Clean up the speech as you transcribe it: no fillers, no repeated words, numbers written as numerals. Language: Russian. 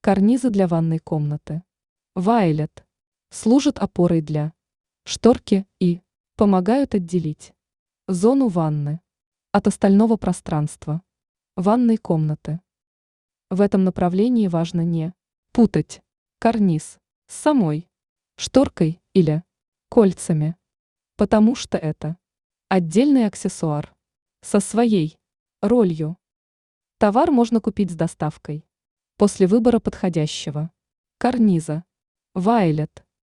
Карнизы для ванной комнаты. Вайлет. Служат опорой для шторки и помогают отделить зону ванны от остального пространства ванной комнаты. В этом направлении важно не путать карниз с самой шторкой или кольцами, потому что это отдельный аксессуар со своей ролью. Товар можно купить с доставкой после выбора подходящего карниза. Вайлет.